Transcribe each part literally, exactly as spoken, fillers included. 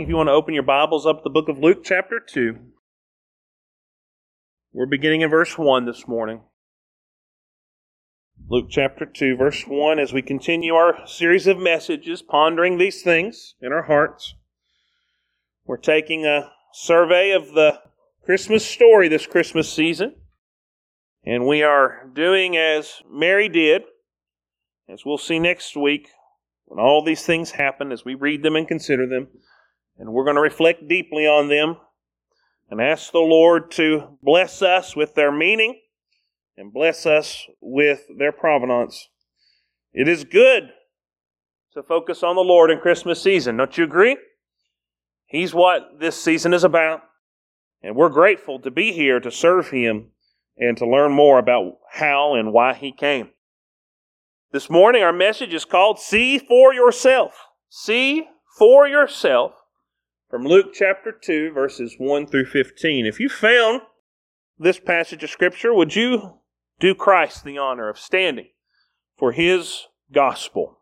if you want to open your Bibles up to the book of Luke chapter two. We're beginning in verse one this morning. Luke chapter two, verse one, as we continue our series of messages, pondering these things in our hearts. We're taking a survey of the Christmas story this Christmas season. And we are doing as Mary did, as we'll see next week, when all these things happen, as we read them and consider them. And we're going to reflect deeply on them and ask the Lord to bless us with their meaning and bless us with their provenance. It is good to focus on the Lord in Christmas season. Don't you agree? He's what this season is about. And we're grateful to be here to serve Him and to learn more about how and why He came. This morning our message is called See for Yourself. See for Yourself from Luke chapter two, verses one through fifteen. If you found this passage of Scripture, would you do Christ the honor of standing for His gospel?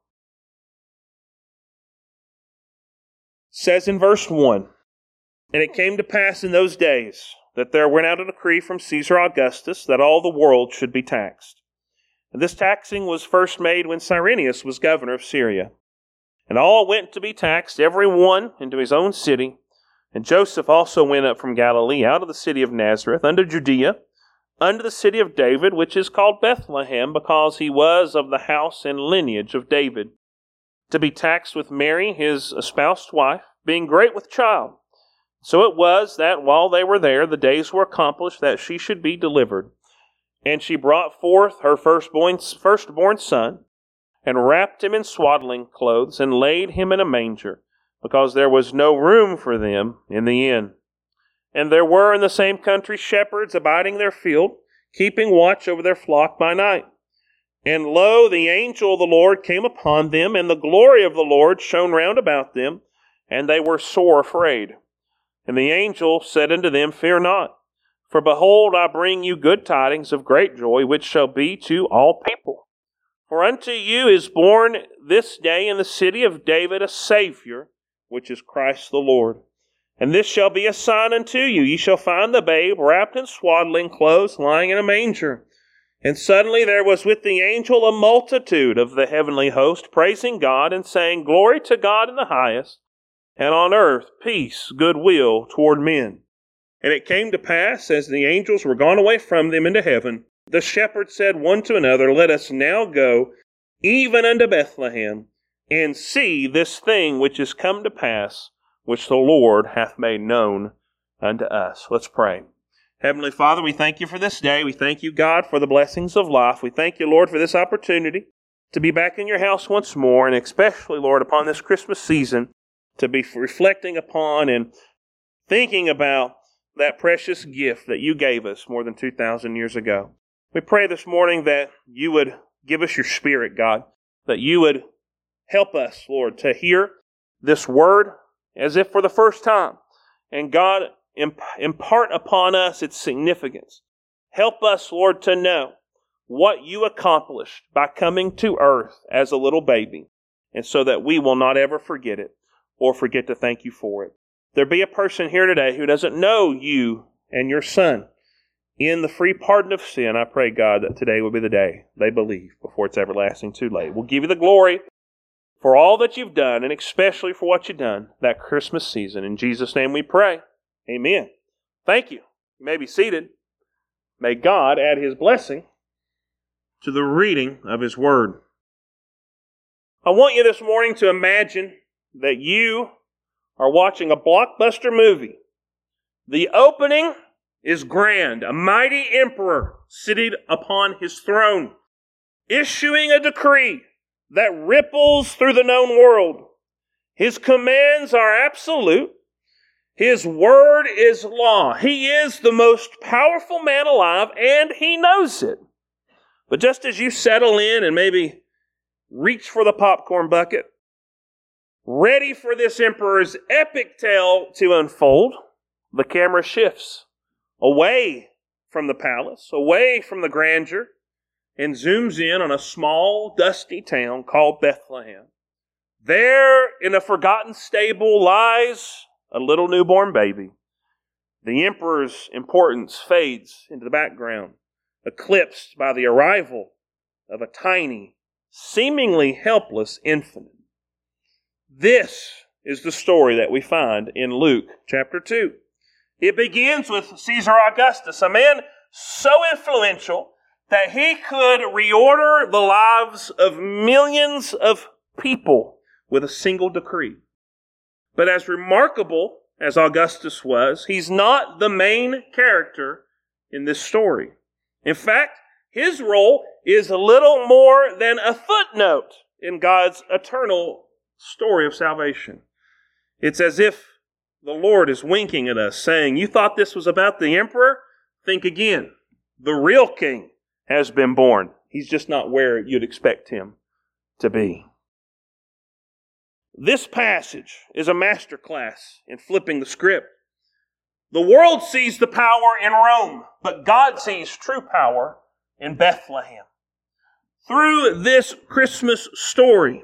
It says in verse one, "And it came to pass in those days that there went out a decree from Caesar Augustus that all the world should be taxed. And this taxing was first made when Cyrenius was governor of Syria. And all went to be taxed, every one into his own city. And Joseph also went up from Galilee, out of the city of Nazareth, unto Judea, unto the city of David, which is called Bethlehem, because he was of the house and lineage of David, to be taxed with Mary, his espoused wife, being great with child. So it was that while they were there, the days were accomplished that she should be delivered. And she brought forth her firstborn, firstborn son, and wrapped him in swaddling clothes, and laid him in a manger, because there was no room for them in the inn. And there were in the same country shepherds abiding their field, keeping watch over their flock by night. And lo, the angel of the Lord came upon them, and the glory of the Lord shone round about them, and they were sore afraid. And the angel said unto them, Fear not, for behold, I bring you good tidings of great joy, which shall be to all people. For unto you is born this day in the city of David a Savior, which is Christ the Lord. And this shall be a sign unto you. Ye shall find the babe wrapped in swaddling clothes, lying in a manger. And suddenly there was with the angel a multitude of the heavenly host, praising God and saying, Glory to God in the highest, and on earth peace, goodwill toward men. And it came to pass, as the angels were gone away from them into heaven, the shepherds said one to another, Let us now go even unto Bethlehem, and see this thing which is come to pass, which the Lord hath made known unto us." Let's pray. Heavenly Father, we thank you for this day. We thank you, God, for the blessings of life. We thank you, Lord, for this opportunity to be back in your house once more, and especially, Lord, upon this Christmas season, to be reflecting upon and thinking about that precious gift that you gave us more than two thousand years ago. We pray this morning that you would give us your Spirit, God, that you would help us, Lord, to hear this word as if for the first time. And God, imp- impart upon us its significance. Help us, Lord, to know what you accomplished by coming to earth as a little baby, and so that we will not ever forget it or forget to thank you for it. There be a person here today who doesn't know you and your Son in the free pardon of sin. I pray, God, that today will be the day they believe before it's everlasting too late. We'll give you the glory for all that you've done, and especially for what you've done that Christmas season. In Jesus' name we pray. Amen. Thank you. You may be seated. May God add His blessing to the reading of His Word. I want you this morning to imagine that you are watching a blockbuster movie. The opening is grand. A mighty emperor seated upon his throne, issuing a decree that ripples through the known world. His commands are absolute. His word is law. He is the most powerful man alive, and he knows it. But just as you settle in and maybe reach for the popcorn bucket, ready for this emperor's epic tale to unfold, the camera shifts away from the palace, away from the grandeur, and zooms in on a small, dusty town called Bethlehem. There, in a forgotten stable, lies a little newborn baby, the emperor's importance fades into the background, eclipsed by the arrival of a tiny, seemingly helpless infant. This is the story that we find in Luke chapter two. It begins with Caesar Augustus, a man so influential that he could reorder the lives of millions of people with a single decree. But as remarkable as Augustus was, he's not the main character in this story. In fact, his role is a little more than a footnote in God's eternal story of salvation. It's as if the Lord is winking at us, saying, you thought this was about the emperor? Think again. The real king has been born. He's just not where you'd expect him to be. This passage is a masterclass in flipping the script. The world sees the power in Rome, but God sees true power in Bethlehem. Through this Christmas story,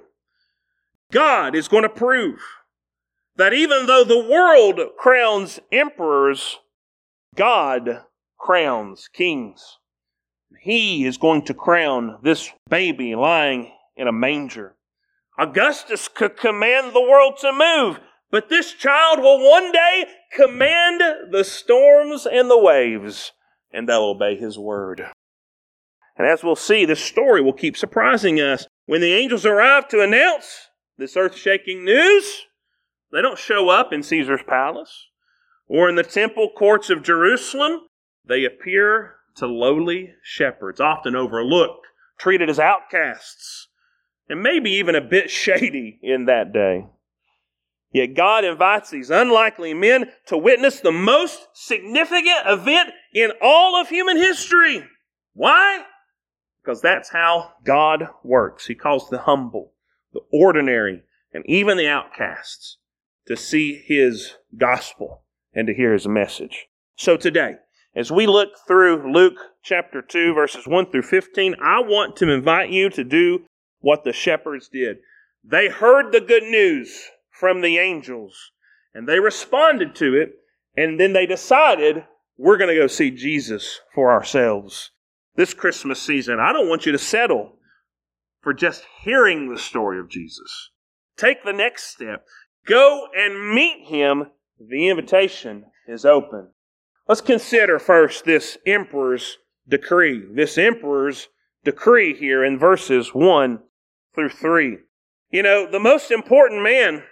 God is going to prove that even though the world crowns emperors, God crowns kings. He is going to crown this baby lying in a manger. Augustus could command the world to move, but this child will one day command the storms and the waves, and they'll obey his word. And as we'll see, this story will keep surprising us. When the angels arrive to announce this earth-shaking news, they don't show up in Caesar's palace or in the temple courts of Jerusalem. They appear to lowly shepherds, often overlooked, treated as outcasts, and maybe even a bit shady in that day. Yet God invites these unlikely men to witness the most significant event in all of human history. Why? Because that's how God works. He calls the humble, the ordinary, and even the outcasts to see His gospel and to hear His message. So today, as we look through Luke chapter two, verses one through fifteen, I want to invite you to do what the shepherds did. They heard the good news from the angels, and they responded to it, and then they decided, we're going to go see Jesus for ourselves. This Christmas season, I don't want you to settle for just hearing the story of Jesus. Take the next step. Go and meet Him. The invitation is open. Let's consider first this emperor's decree. This emperor's decree here in verses one through three. You know, the most important man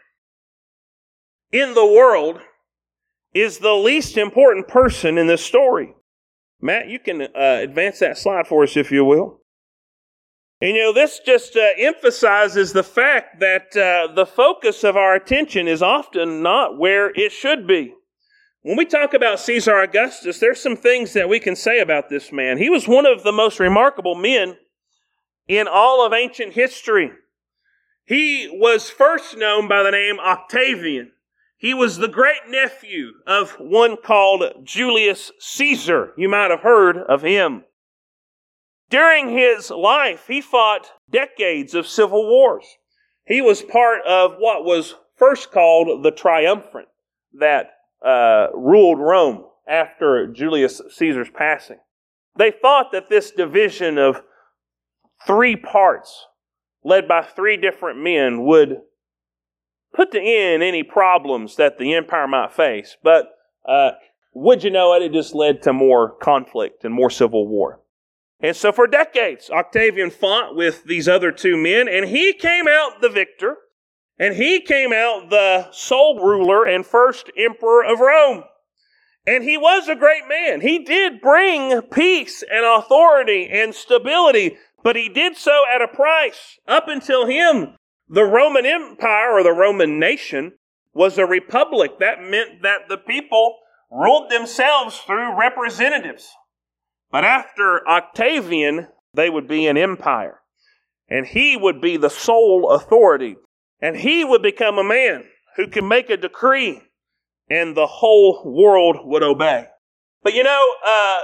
in the world is the least important person in this story. Matt, you can uh, advance that slide for us, if you will. And you know, this just uh, emphasizes the fact that uh, the focus of our attention is often not where it should be. When we talk about Caesar Augustus, there's some things that we can say about this man. He was one of the most remarkable men in all of ancient history. He was first known by the name Octavian. He was the great nephew of one called Julius Caesar. You might have heard of him. During his life, he fought decades of civil wars. He was part of what was first called the Triumvirate that uh, ruled Rome after Julius Caesar's passing. They thought that this division of three parts, led by three different men, would put to end any problems that the empire might face. But uh, would you know it, it just led to more conflict and more civil war. And so for decades, Octavian fought with these other two men, and he came out the victor, and he came out the sole ruler and first emperor of Rome. And he was a great man. He did bring peace and authority and stability, but he did so at a price. Up until him, the Roman Empire, or the Roman nation, was a republic. That meant that the people ruled themselves through representatives. But after Octavian, they would be an empire. And he would be the sole authority. And he would become a man who could make a decree, and the whole world would obey. But you know, uh,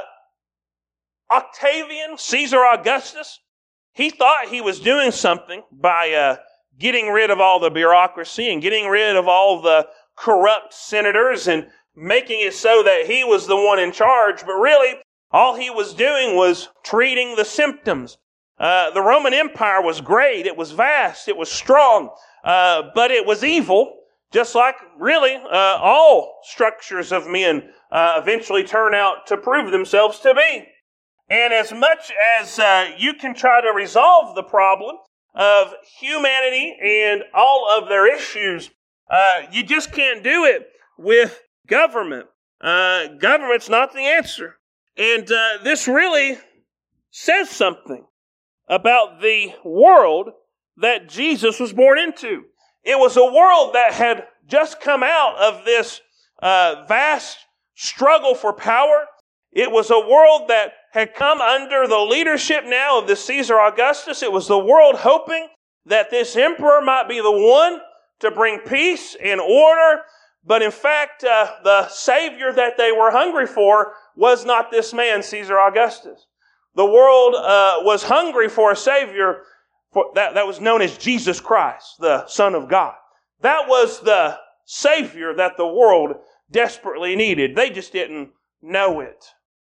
Octavian, Caesar Augustus, he thought he was doing something by uh, getting rid of all the bureaucracy and getting rid of all the corrupt senators and making it so that he was the one in charge. But really, all he was doing was treating the symptoms. Uh, the Roman Empire was great. It was vast. It was strong. Uh, but it was evil, just like really uh, all structures of men uh, eventually turn out to prove themselves to be. And as much as uh, you can try to resolve the problem of humanity and all of their issues, uh, you just can't do it with government. Uh, government's not the answer. And uh, this really says something about the world that Jesus was born into. It was a world that had just come out of this uh, vast struggle for power. It was a world that had come under the leadership now of the Caesar Augustus. It was the world hoping that this emperor might be the one to bring peace and order. But in fact, uh, the Savior that they were hungry for was not this man, Caesar Augustus. The world uh, was hungry for a Savior for, that, that was known as Jesus Christ, the Son of God. That was the Savior that the world desperately needed. They just didn't know it.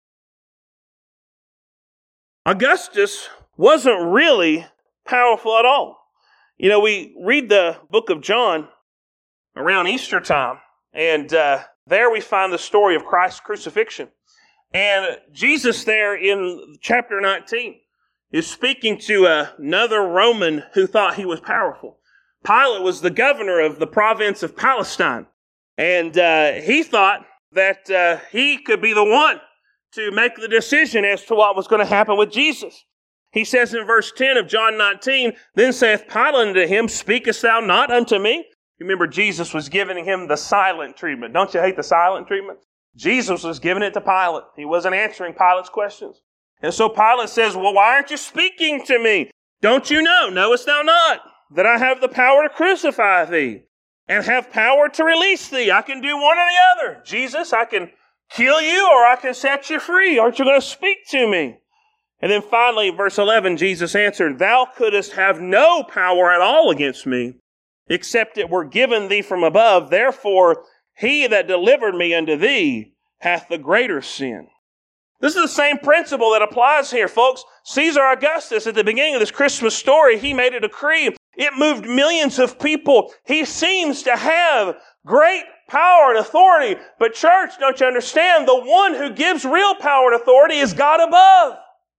Augustus wasn't really powerful at all. You know, we read the book of John around Easter time, and uh, there we find the story of Christ's crucifixion. And Jesus there in chapter nineteen is speaking to another Roman who thought he was powerful. Pilate was the governor of the province of Palestine, and uh, he thought that uh, he could be the one to make the decision as to what was going to happen with Jesus. He says in verse ten of John nineteen, "Then saith Pilate unto him, Speakest thou not unto me?" Remember, Jesus was giving him the silent treatment. Don't you hate the silent treatment? Jesus was giving it to Pilate. He wasn't answering Pilate's questions. And so Pilate says, "Well, why aren't you speaking to me? Don't you know, knowest thou not, that I have the power to crucify thee and have power to release thee? I can do one or the other. Jesus, I can kill you or I can set you free. Aren't you going to speak to me?" And then finally, verse eleven, Jesus answered, "Thou couldst have no power at all against me, except it were given thee from above. Therefore, he that delivered me unto thee hath the greater sin." This is the same principle that applies here, folks. Caesar Augustus, at the beginning of this Christmas story, he made a decree. It moved millions of people. He seems to have great power and authority. But church, don't you understand? The one who gives real power and authority is God above.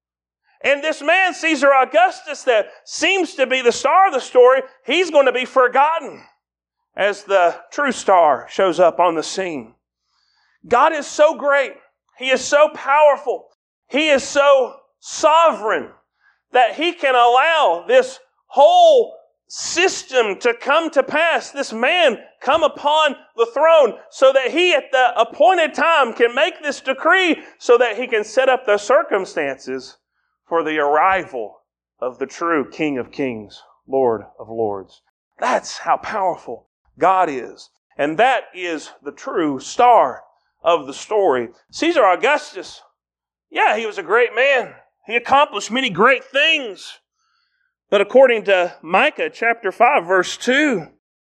And this man, Caesar Augustus, that seems to be the star of the story, he's going to be forgotten as the true star shows up on the scene. God is so great. He is so powerful. He is so sovereign that He can allow this whole system to come to pass, this man come upon the throne, so that He at the appointed time can make this decree so that He can set up the circumstances for the arrival of the true King of Kings, Lord of Lords. That's how powerful God is. And that is the true star of the story. Caesar Augustus, yeah, he was a great man. He accomplished many great things. But according to Micah chapter five, verse two,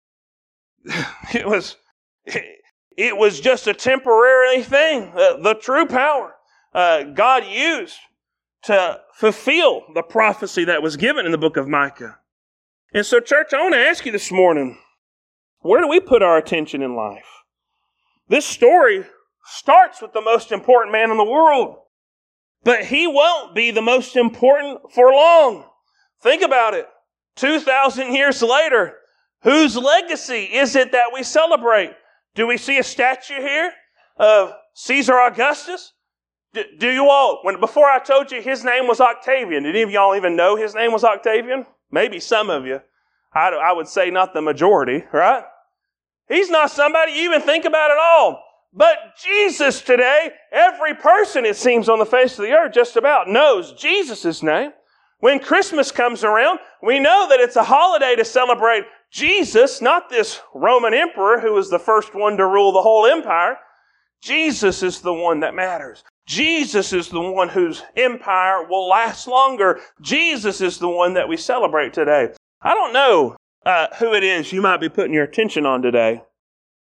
it was, it was just a temporary thing. The, the true power uh, God used to fulfill the prophecy that was given in the book of Micah. And so, church, I want to ask you this morning, where do we put our attention in life? This story starts with the most important man in the world, but he won't be the most important for long. Think about it. two thousand years later, whose legacy is it that we celebrate? Do we see a statue here of Caesar Augustus? Do, do you all, when before I told you his name was Octavian, did any of y'all even know his name was Octavian? Maybe some of you. I, I would say not the majority, right? He's not somebody you even think about at all. But Jesus today, every person, it seems, on the face of the earth just about knows Jesus' name. When Christmas comes around, we know that it's a holiday to celebrate Jesus, not this Roman emperor who was the first one to rule the whole empire. Jesus is the one that matters. Jesus is the one whose empire will last longer. Jesus is the one that we celebrate today. I don't know uh, who it is you might be putting your attention on today.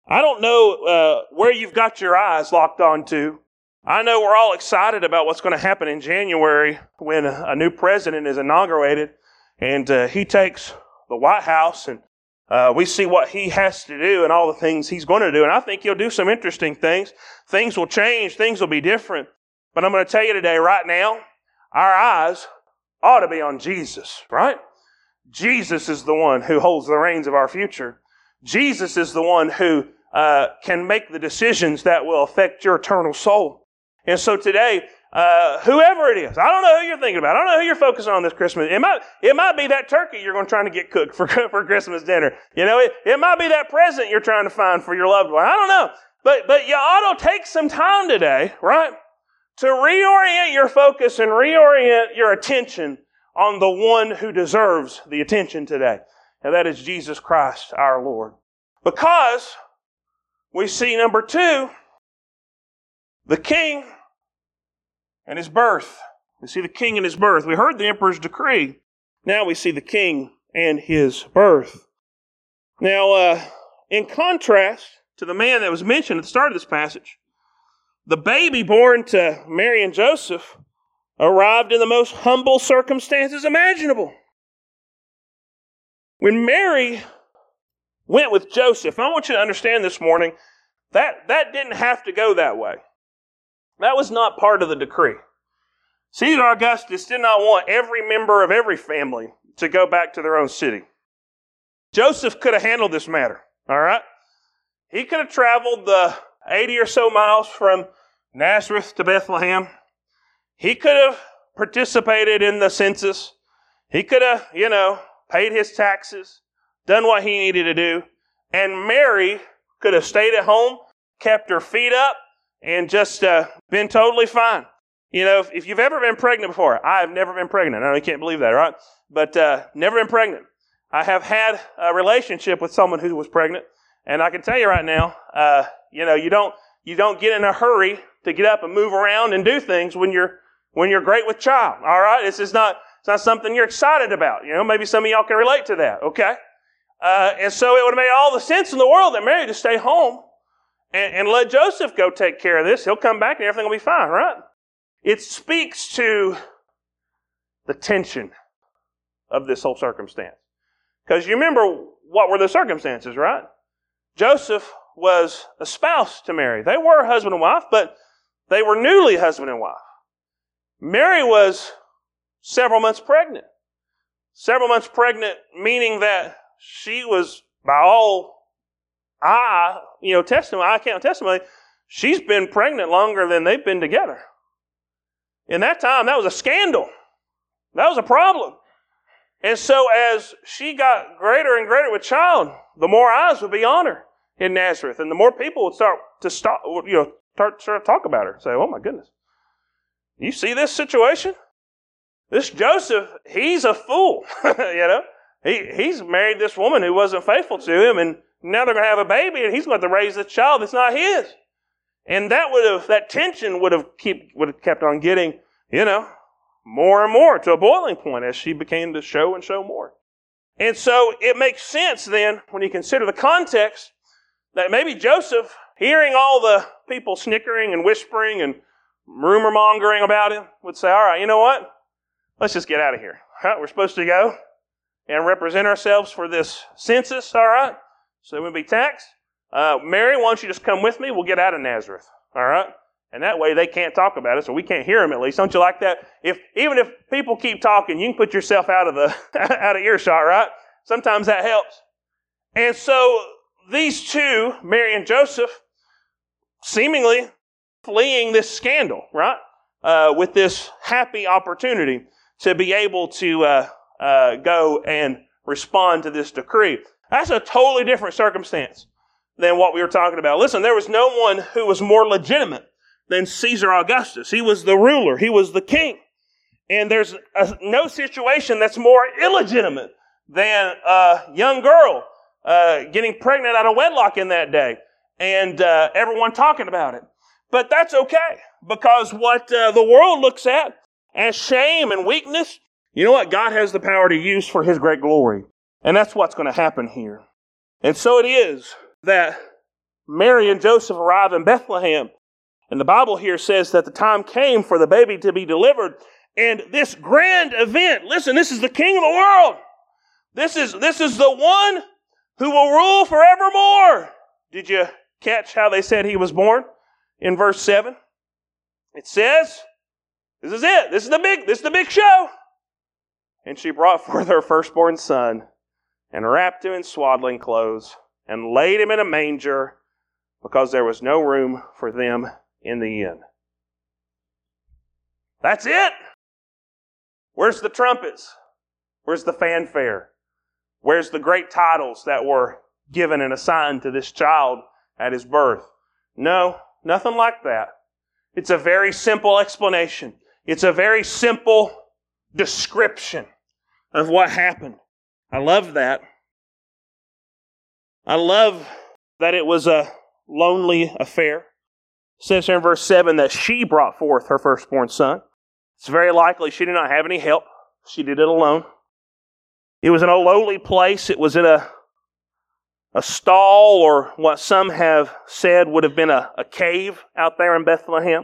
I don't know uh, where you've got your eyes locked onto. I know we're all excited about what's going to happen in January when a new president is inaugurated and uh, he takes the White House, and uh, we see what he has to do and all the things he's going to do. And I think he'll do some interesting things. Things will change. Things will be different. But I'm going to tell you today, right now, our eyes ought to be on Jesus, right? Jesus is the one who holds the reins of our future. Jesus is the one who uh, can make the decisions that will affect your eternal soul. And so today, uh, whoever it is, I don't know who you're thinking about. I don't know who you're focusing on this Christmas. It might, it might be that turkey you're going to try to get cooked for, for Christmas dinner. You know, it, it might be that present you're trying to find for your loved one. I don't know. But, but you ought to take some time today, right, to reorient your focus and reorient your attention on the one who deserves the attention today. And that is Jesus Christ, our Lord. Because we see, number two, the King and his birth. We see the King and his birth. We heard the emperor's decree. Now we see the King and his birth. Now, uh, in contrast to the man that was mentioned at the start of this passage, the baby born to Mary and Joseph arrived in the most humble circumstances imaginable. When Mary went with Joseph, I want you to understand this morning, that, that didn't have to go that way. That was not part of the decree. Caesar Augustus did not want every member of every family to go back to their own city. Joseph could have handled this matter, all right? He could have traveled the eighty or so miles from Nazareth to Bethlehem. He could have participated in the census. He could have, you know, paid his taxes, done what he needed to do. And Mary could have stayed at home, kept her feet up, and just uh, been totally fine. You know, if, if you've ever been pregnant before, I have never been pregnant. I know you can't believe that, right? But uh, never been pregnant. I have had a relationship with someone who was pregnant, and I can tell you right now, uh, you know, you don't you don't get in a hurry to get up and move around and do things when you're when you're great with child. All right, this is not it's not something you're excited about. You know, maybe some of y'all can relate to that. Okay, uh, and so it would have made all the sense in the world that Mary to stay home and, and let Joseph go take care of this. He'll come back and everything will be fine, right? It speaks to the tension of this whole circumstance. Because you remember what were the circumstances, right? Joseph was a spouse to Mary. They were husband and wife, but they were newly husband and wife. Mary was several months pregnant. Several months pregnant, meaning that she was, by all eye, you know, testimony, eye count testimony, she's been pregnant longer than they've been together. In that time, that was a scandal. That was a problem. And so as she got greater and greater with child, the more eyes would be on her in Nazareth. And the more people would start to stop, you know, start, start to talk about her. Say, oh my goodness. You see this situation? This Joseph, he's a fool. you know, he, he's married this woman who wasn't faithful to him, and now they're going to have a baby, and he's going to have to raise this child that's not his. And that would have, that tension would have keep, would have kept on getting, you know, more and more to a boiling point as she began to show and show more. And so it makes sense then, when you consider the context, that maybe Joseph, hearing all the people snickering and whispering and rumor mongering about him, would say, all right, you know what? Let's just get out of here. Huh? We're supposed to go and represent ourselves for this census, all right? So we'll be taxed. Uh, Mary, why don't you just come with me? We'll get out of Nazareth, all right? And that way they can't talk about it, so we can't hear them at least. Don't you like that? If even if people keep talking, you can put yourself out of the out of earshot, right? Sometimes that helps. And so these two, Mary and Joseph, seemingly fleeing this scandal, right? Uh, with this happy opportunity to be able to uh, uh, go and respond to this decree. That's a totally different circumstance than what we were talking about. Listen, there was no one who was more legitimate than Caesar Augustus. He was the ruler. He was the king. And there's a, no situation that's more illegitimate than a young girl uh, getting pregnant out of wedlock in that day and uh, everyone talking about it. But that's okay, because what uh, the world looks at as shame and weakness, you know what? God has the power to use for His great glory. And that's what's going to happen here. And so it is that Mary and Joseph arrive in Bethlehem. And the Bible here says that the time came for the baby to be delivered. And this grand event, listen, this is the King of the world. This is, this is the one who will rule forevermore. Did you catch how they said he was born in verse seven? It says, this is it. This is the big, this is the big show. And she brought forth her firstborn son and wrapped him in swaddling clothes and laid him in a manger because there was no room for them in the inn. That's it. Where's the trumpets? Where's the fanfare? Where's the great titles that were given and assigned to this child at his birth? No, nothing like that. It's a very simple explanation. It's a very simple description of what happened. I love that. I love that it was a lonely affair. It says here in verse seven that she brought forth her firstborn son. It's very likely she did not have any help. She did it alone. It was in a lowly place. It was in a, a stall, or what some have said would have been a, a cave out there in Bethlehem.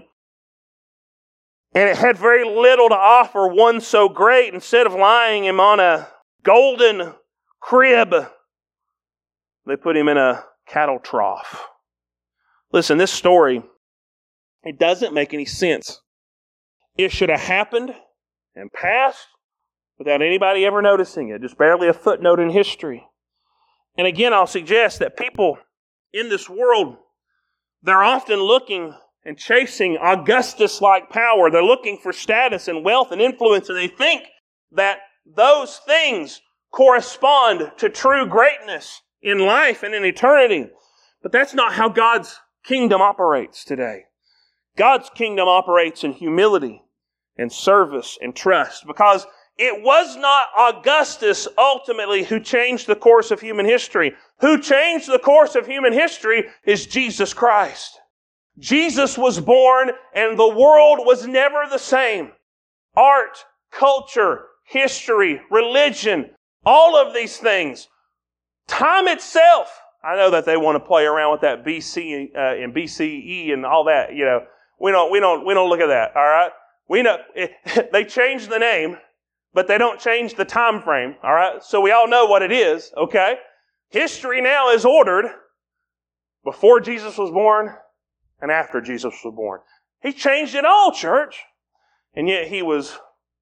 And it had very little to offer one so great. Instead of lying him on a golden crib, they put him in a cattle trough. Listen, this story, it doesn't make any sense. It should have happened and passed without anybody ever noticing it. Just barely a footnote in history. And again, I'll suggest that people in this world, they're often looking and chasing Augustus-like power. They're looking for status and wealth and influence, and they think that those things correspond to true greatness in life and in eternity. But that's not how God's kingdom operates today. God's kingdom operates in humility and service and trust, because it was not Augustus ultimately who changed the course of human history. Who changed the course of human history is Jesus Christ. Jesus was born and the world was never the same. Art, culture, history, religion, all of these things. Time itself. I know that they want to play around with that B C uh, and B C E and all that. You know, we don't, we don't, we don't look at that. All right, we know it, they changed the name, but they don't change the time frame. All right, so we all know what it is. Okay, history now is ordered before Jesus was born and after Jesus was born. He changed it all, church, and yet he was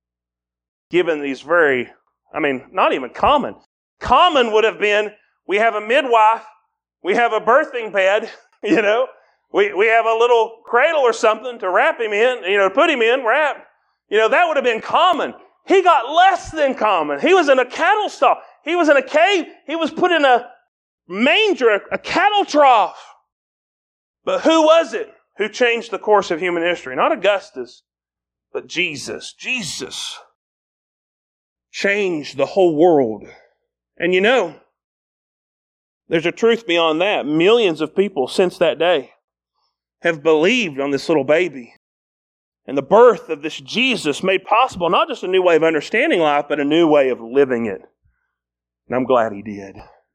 given these very, I mean, not even common. Common would have been, we have a midwife, we have a birthing bed, you know, we, we have a little cradle or something to wrap him in, you know, to put him in, wrap. You know, that would have been common. He got less than common. He was in a cattle stall. He was in a cave. He was put in a manger, a, a cattle trough. But who was it who changed the course of human history? Not Augustus, but Jesus. Jesus changed the whole world. And you know, there's a truth beyond that. Millions of people since that day have believed on this little baby. And the birth of this Jesus made possible not just a new way of understanding life, but a new way of living it. And I'm glad he did.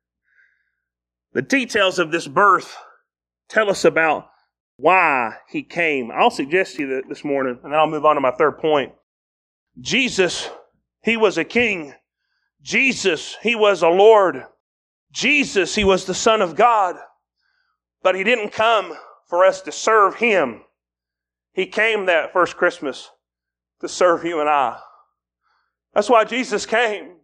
The details of this birth tell us about why he came. I'll suggest to you that this morning, and then I'll move on to my third point. Jesus, he was a king. Jesus, he was a Lord. Jesus, he was the Son of God. But he didn't come for us to serve him. He came that first Christmas to serve you and I. That's why Jesus came.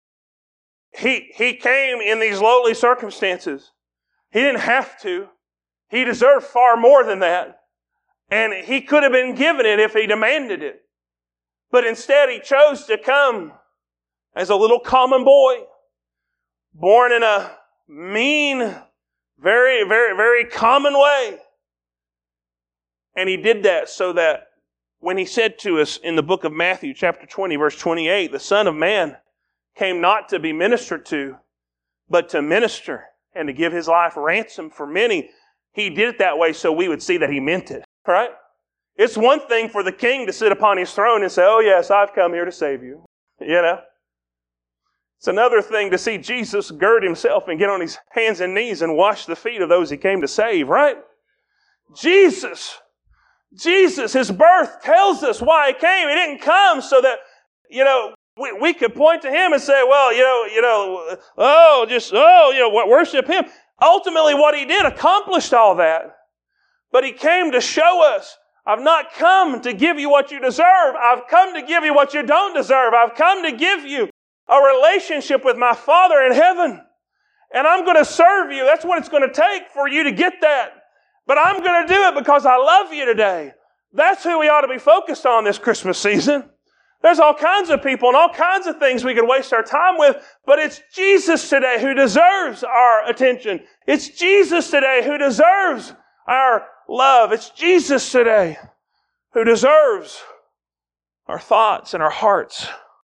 He, he came in these lowly circumstances. He didn't have to. He deserved far more than that. And he could have been given it if he demanded it. But instead he chose to come as a little common boy, born in a mean, very, very, very common way. And he did that so that when he said to us in the book of Matthew, chapter twenty, verse twenty-eight, the Son of Man came not to be ministered to, but to minister and to give his life ransom for many. He did it that way so we would see that he meant it, right? It's one thing for the king to sit upon his throne and say, oh yes, I've come here to save you, you know. It's another thing to see Jesus gird himself and get on his hands and knees and wash the feet of those he came to save, right? Jesus, Jesus, his birth tells us why he came. He didn't come so that, you know, we, we could point to him and say, well, you know, you know, oh, just, oh, you know, worship him. Ultimately, what he did accomplished all that. But he came to show us, I've not come to give you what you deserve. I've come to give you what you don't deserve. I've come to give you a relationship with my Father in heaven. And I'm going to serve you. That's what it's going to take for you to get that. But I'm going to do it because I love you today. That's who we ought to be focused on this Christmas season. There's all kinds of people and all kinds of things we could waste our time with, but it's Jesus today who deserves our attention. It's Jesus today who deserves our love. It's Jesus today who deserves our thoughts and our hearts.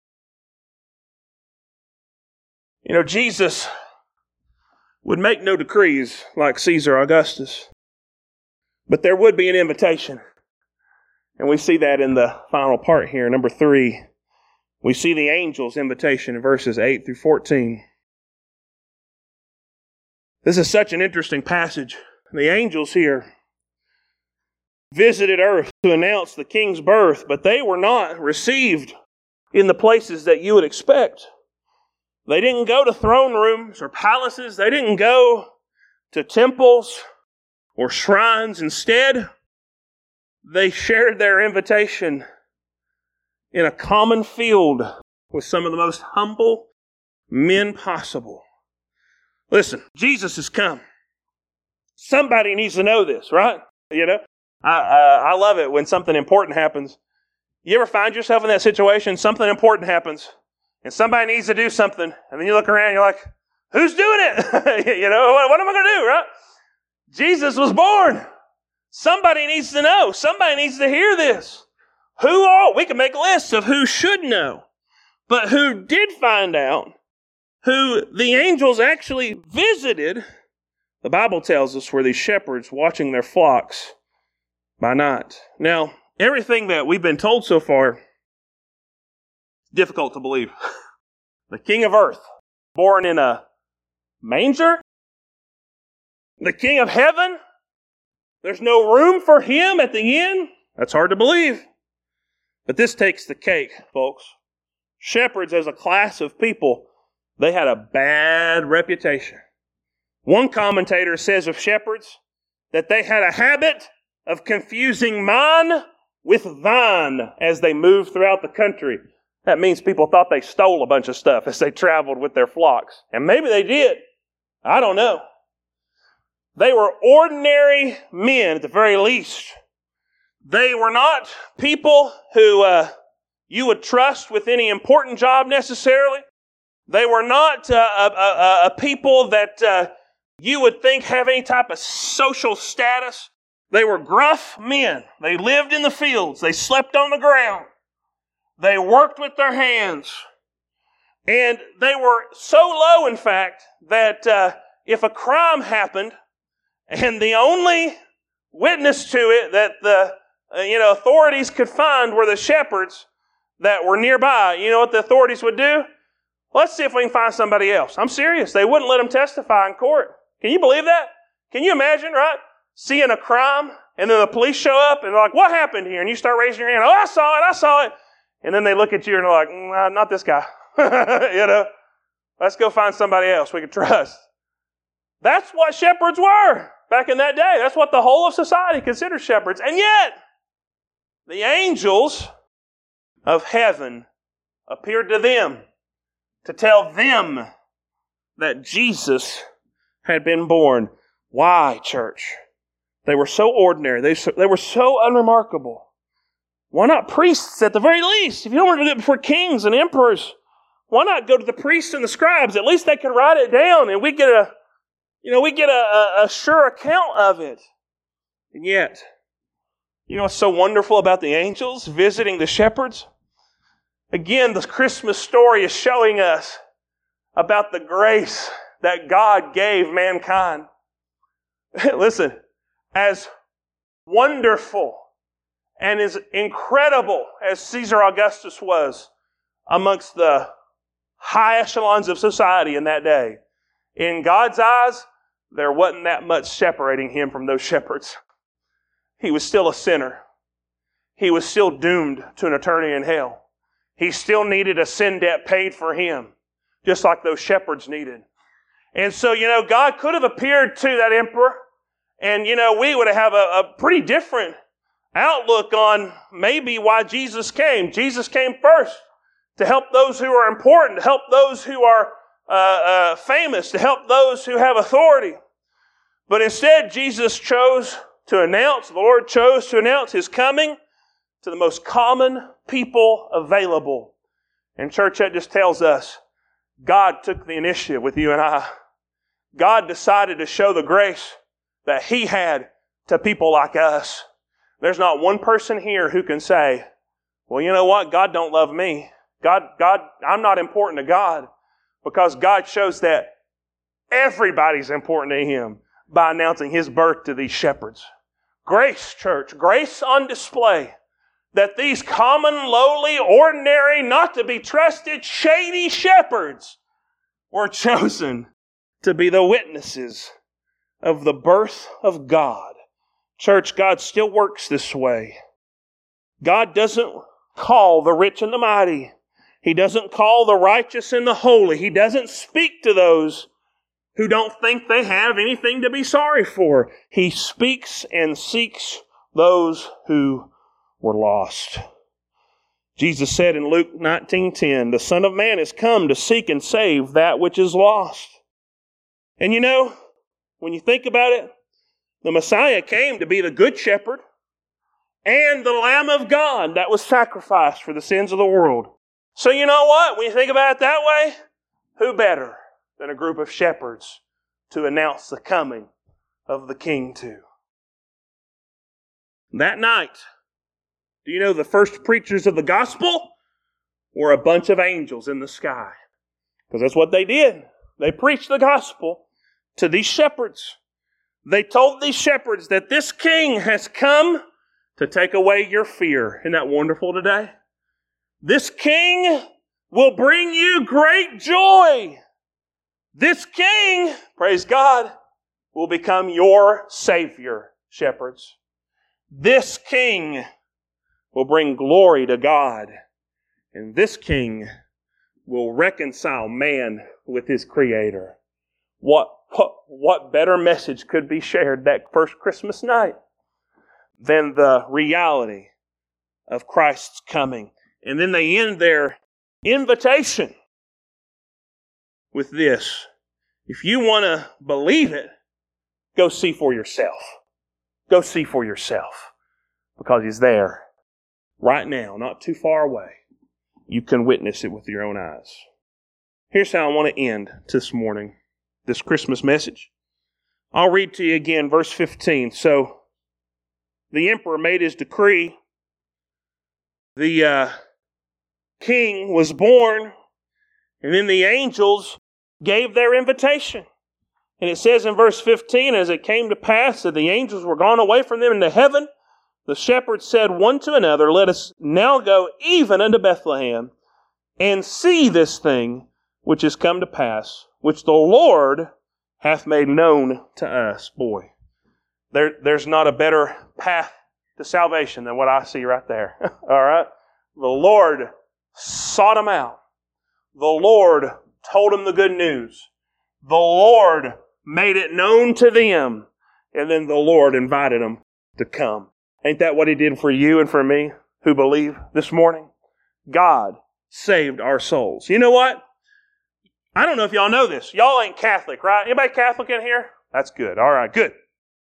You know, Jesus would make no decrees like Caesar Augustus, but there would be an invitation. And we see that in the final part here, number three. We see the angel's invitation in verses eight through fourteen. This is such an interesting passage. The angels here visited earth to announce the king's birth, but they were not received in the places that you would expect. They didn't go to throne rooms or palaces. They didn't go to temples or shrines. Instead, they shared their invitation in a common field with some of the most humble men possible. Listen, Jesus has come. Somebody needs to know this, right? You know, I, uh, I love it when something important happens. You ever find yourself in that situation? Something important happens, and somebody needs to do something, and then you look around and you're like, who's doing it? you know, what, what am I going to do, right? Jesus was born. Somebody needs to know. Somebody needs to hear this. Who are, we can make lists of who should know, but who did find out, who the angels actually visited, the Bible tells us were these shepherds watching their flocks by night. Now, everything that we've been told so far, difficult to believe. The King of Earth, born in a manger? The King of Heaven? There's no room for him at the inn? That's hard to believe. But this takes the cake, folks. Shepherds as a class of people, they had a bad reputation. One commentator says of shepherds that they had a habit of confusing mine with thine as they moved throughout the country. That means people thought they stole a bunch of stuff as they traveled with their flocks. And maybe they did. I don't know. They were ordinary men at the very least. They were not people who uh, you would trust with any important job necessarily. They were not uh, a, a, a people that uh, you would think have any type of social status. They were gruff men. They lived in the fields. They slept on the ground. They worked with their hands. And they were so low, in fact, that uh, if a crime happened, and the only witness to it that the uh, you know authorities could find were the shepherds that were nearby, you know what the authorities would do? Let's see if we can find somebody else. I'm serious. They wouldn't let them testify in court. Can you believe that? Can you imagine, right? Seeing a crime, and then the police show up, and they're like, what happened here? And you start raising your hand. Oh, I saw it, I saw it. And then they look at you, and they're like, nah, not this guy. you know, let's go find somebody else we can trust. That's what shepherds were back in that day. That's what the whole of society considered shepherds. And yet, the angels of heaven appeared to them to tell them that Jesus had been born. Why, church? They were so ordinary. They, they were so unremarkable. Why not priests at the very least? If you don't want to do it before kings and emperors, why not go to the priests and the scribes? At least they could write it down and we get a, you know, we get a, a, a sure account of it. And yet, you know what's so wonderful about the angels visiting the shepherds? Again, the Christmas story is showing us about the grace that God gave mankind. Listen, as wonderful and as incredible as Caesar Augustus was amongst the high echelons of society in that day. In God's eyes, there wasn't that much separating him from those shepherds. He was still a sinner. He was still doomed to an eternity in hell. He still needed a sin debt paid for him, just like those shepherds needed. And so, you know, God could have appeared to that emperor, and, you know, we would have a, a pretty different outlook on maybe why Jesus came. Jesus came first to help those who are important, to help those who are uh, uh, famous, to help those who have authority. But instead, Jesus chose to announce, the Lord chose to announce His coming to the most common people available. And church, that just tells us God took the initiative with you and I. God decided to show the grace that He had to people like us. There's not one person here who can say, well, you know what? God don't love me. God, God, I'm not important to God, because God shows that everybody's important to Him by announcing His birth to these shepherds. Grace, church, grace on display, that these common, lowly, ordinary, not to be trusted, shady shepherds were chosen to be the witnesses of the birth of God. Church, God still works this way. God doesn't call the rich and the mighty. He doesn't call the righteous and the holy. He doesn't speak to those who don't think they have anything to be sorry for. He speaks and seeks those who were lost. Jesus said in Luke nineteen ten, the Son of Man is come to seek and save that which is lost. And you know, when you think about it, the Messiah came to be the Good Shepherd and the Lamb of God that was sacrificed for the sins of the world. So you know what? When you think about it that way, who better than a group of shepherds to announce the coming of the King to? That night, do you know the first preachers of the gospel were a bunch of angels in the sky? Because that's what they did. They preached the gospel to these shepherds. They told these shepherds that this King has come to take away your fear. Isn't that wonderful today? This King will bring you great joy. This King, praise God, will become your Savior, shepherds. This King will bring glory to God. And this King will reconcile man with his Creator. What, what, what better message could be shared that first Christmas night than the reality of Christ's coming? And then they end their invitation with this. If you want to believe it, go see for yourself. Go see for yourself. Because He's there right now, not too far away. You can witness it with your own eyes. Here's how I want to end this morning, this Christmas message. I'll read to you again verse fifteen. So, the emperor made his decree. The uh, king was born. And then the angels gave their invitation. And it says in verse fifteen, as it came to pass that the angels were gone away from them into heaven, the shepherds said one to another, let us now go even unto Bethlehem, and see this thing which is come to pass, which the Lord hath made known to us. Boy, there, there's not a better path to salvation than what I see right there. All right? The Lord sought them out. The Lord told them the good news. The Lord made it known to them. And then the Lord invited them to come. Ain't that what He did for you and for me who believe this morning? God saved our souls. You know what? I don't know if y'all know this. Y'all ain't Catholic, right? Anybody Catholic in here? That's good. All right, good.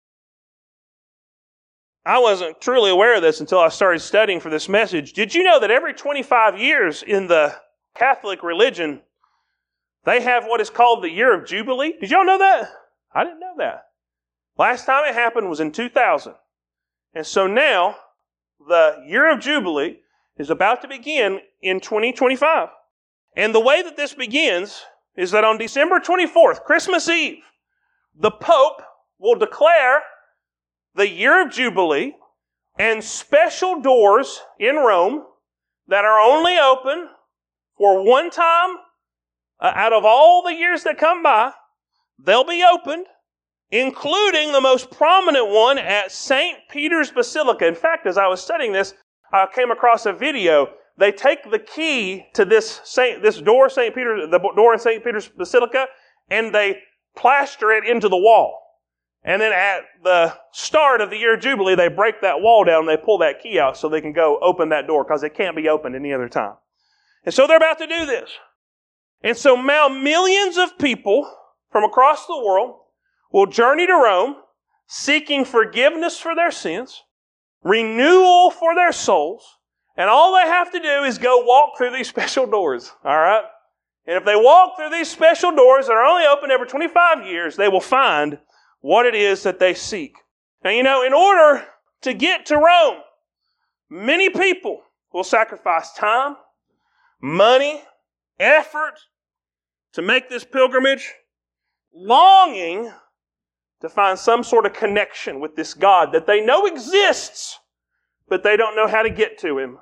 I wasn't truly aware of this until I started studying for this message. Did you know that every twenty-five years in the Catholic religion, they have what is called the Year of Jubilee? Did y'all know that? I didn't know that. Last time it happened was in two thousand. And so now, the Year of Jubilee is about to begin in twenty twenty-five. And the way that this begins is that on December twenty-fourth, Christmas Eve, the Pope will declare the Year of Jubilee and special doors in Rome that are only open for one time Uh, out of all the years that come by, they'll be opened, including the most prominent one at Saint Peter's Basilica. In fact, as I was studying this, I came across a video. They take the key to this Saint, this door, Saint Peter, the door in Saint Peter's Basilica, and they plaster it into the wall. And then at the start of the year Jubilee, they break that wall down and they pull that key out so they can go open that door because it can't be opened any other time. And so they're about to do this. And so now millions of people from across the world will journey to Rome seeking forgiveness for their sins, renewal for their souls, and all they have to do is go walk through these special doors, all right? And if they walk through these special doors that are only open every twenty-five years, they will find what it is that they seek. Now, you know, in order to get to Rome, many people will sacrifice time, money, effort to make this pilgrimage, longing to find some sort of connection with this God that they know exists, but they don't know how to get to Him.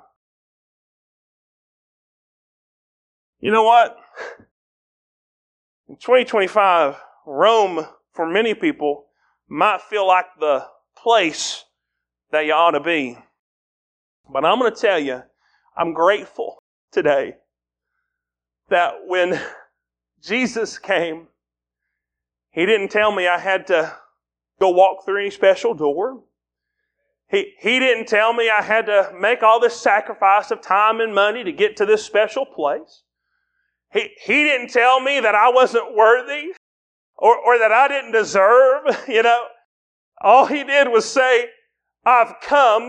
You know what? In twenty twenty-five, Rome, for many people, might feel like the place that you ought to be. But I'm going to tell you, I'm grateful today that when Jesus came, He didn't tell me I had to go walk through any special door. He, he didn't tell me I had to make all this sacrifice of time and money to get to this special place. He, he didn't tell me that I wasn't worthy or, or that I didn't deserve, you know. All He did was say, I've come.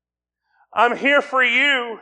I'm here for you.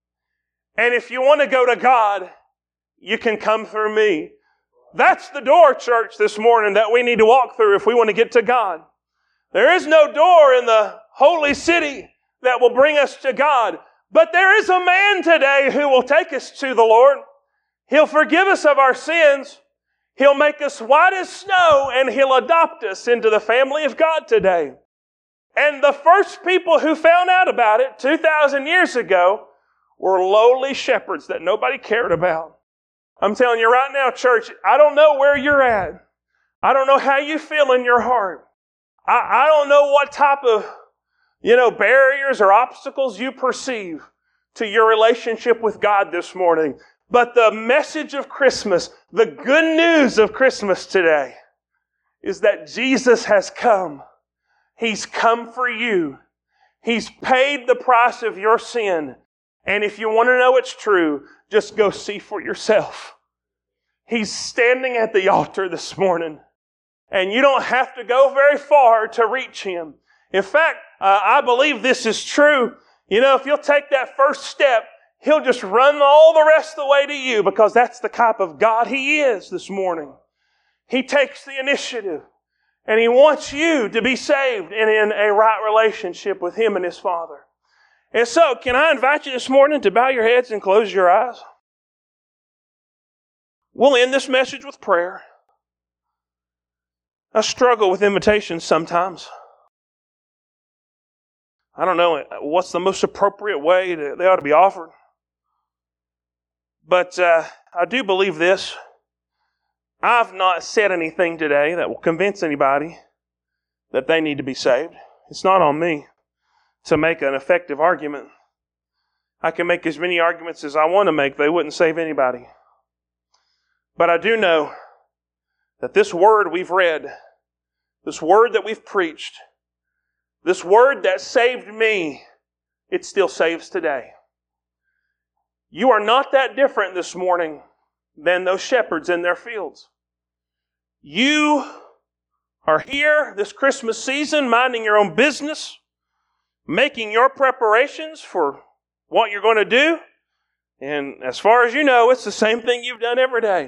And if you want to go to God, you can come through me. That's the door, church, this morning that we need to walk through if we want to get to God. There is no door in the holy city that will bring us to God. But there is a man today who will take us to the Lord. He'll forgive us of our sins. He'll make us white as snow, and He'll adopt us into the family of God today. And the first people who found out about it two thousand years ago were lowly shepherds that nobody cared about. I'm telling you right now, church, I don't know where you're at. I don't know how you feel in your heart. I, I don't know what type of, you know, barriers or obstacles you perceive to your relationship with God this morning. But the message of Christmas, the good news of Christmas today, is that Jesus has come. He's come for you. He's paid the price of your sin. And if you want to know it's true, just go see for yourself. He's standing at the altar this morning. And you don't have to go very far to reach Him. In fact, uh, I believe this is true. You know, if you'll take that first step, He'll just run all the rest of the way to you, because that's the type of God He is this morning. He takes the initiative, and He wants you to be saved and in a right relationship with Him and His Father. And so, can I invite you this morning to bow your heads and close your eyes? We'll end this message with prayer. I struggle with invitations sometimes. I don't know what's the most appropriate way that they ought to be offered. But uh, I do believe this. I've not said anything today that will convince anybody that they need to be saved. It's not on me to make an effective argument. I can make as many arguments as I want to make. They wouldn't save anybody. But I do know that this word we've read, this word that we've preached, this word that saved me, it still saves today. You are not that different this morning than those shepherds in their fields. You are here this Christmas season minding your own business, making your preparations for what you're going to do. And as far as you know, it's the same thing you've done every day.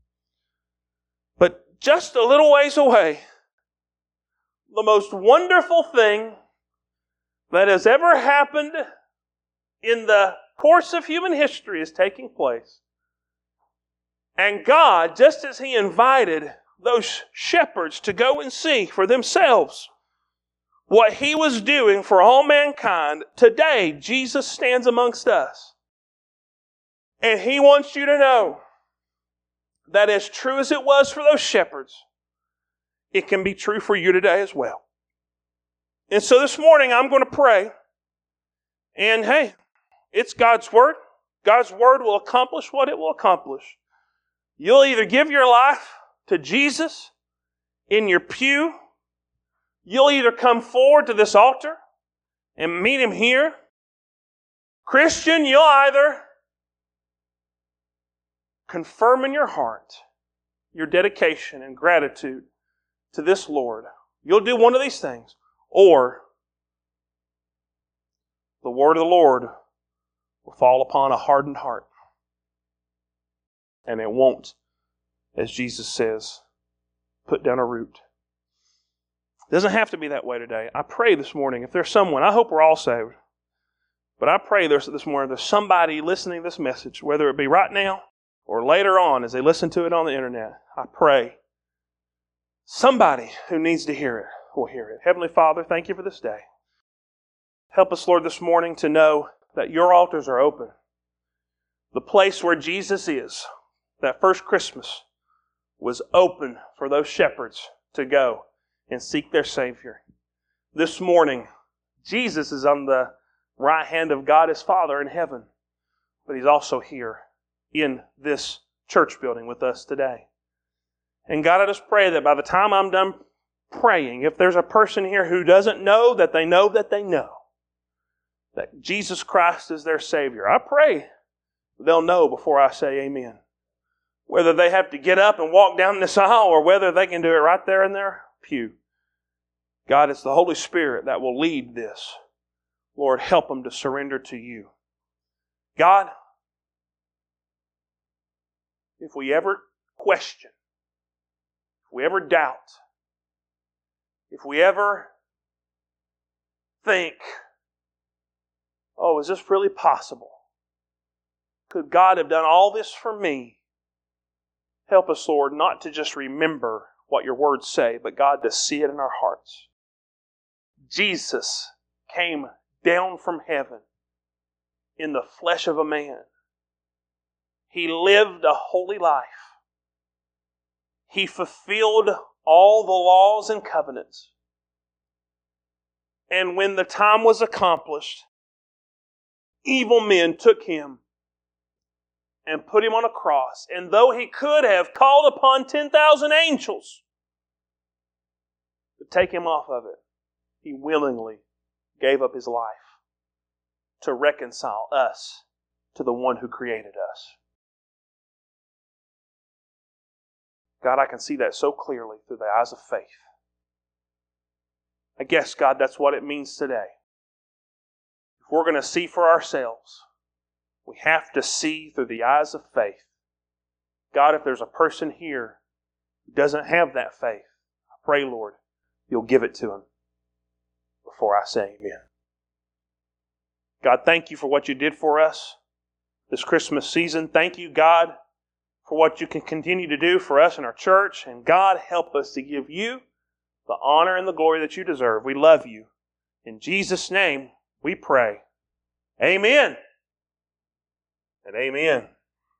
But just a little ways away, the most wonderful thing that has ever happened in the course of human history is taking place. And God, just as He invited those shepherds to go and see for themselves what He was doing for all mankind, today Jesus stands amongst us. And He wants you to know that as true as it was for those shepherds, it can be true for you today as well. And so this morning I'm going to pray. And hey, it's God's Word. God's Word will accomplish what it will accomplish. You'll either give your life to Jesus in your pew. You'll either come forward to this altar and meet Him here. Christian, you'll either confirm in your heart your dedication and gratitude to this Lord. You'll do one of these things. Or the word of the Lord will fall upon a hardened heart. And it won't, as Jesus says, put down a root. It doesn't have to be that way today. I pray this morning, if there's someone, I hope we're all saved, but I pray there's this morning there's somebody listening to this message, whether it be right now or later on as they listen to it on the internet. I pray somebody who needs to hear it will hear it. Heavenly Father, thank you for this day. Help us, Lord, this morning to know that your altars are open. The place where Jesus is, that first Christmas, was open for those shepherds to go and seek their Savior. This morning, Jesus is on the right hand of God His Father in heaven, but He's also here in this church building with us today. And God, I just pray that by the time I'm done praying, if there's a person here who doesn't know that they know that they know that Jesus Christ is their Savior, I pray they'll know before I say amen. Whether they have to get up and walk down this aisle or whether they can do it right there in their pew. God, it's the Holy Spirit that will lead this. Lord, help them to surrender to you. God, if we ever question, if we ever doubt, if we ever think, oh, is this really possible? Could God have done all this for me? Help us, Lord, not to just remember what your words say, but God, to see it in our hearts. Jesus came down from heaven in the flesh of a man. He lived a holy life. He fulfilled all the laws and covenants. And when the time was accomplished, evil men took Him and put Him on a cross. And though He could have called upon ten thousand angels to take Him off of it, He willingly gave up His life to reconcile us to the one who created us. God, I can see that so clearly through the eyes of faith. I guess, God, that's what it means today. If we're going to see for ourselves, we have to see through the eyes of faith. God, if there's a person here who doesn't have that faith, I pray, Lord, you'll give it to him before I say amen. God, thank you for what you did for us this Christmas season. Thank you, God, for what you can continue to do for us in our church. And God, help us to give you the honor and the glory that you deserve. We love you. In Jesus' name, we pray. Amen. And amen.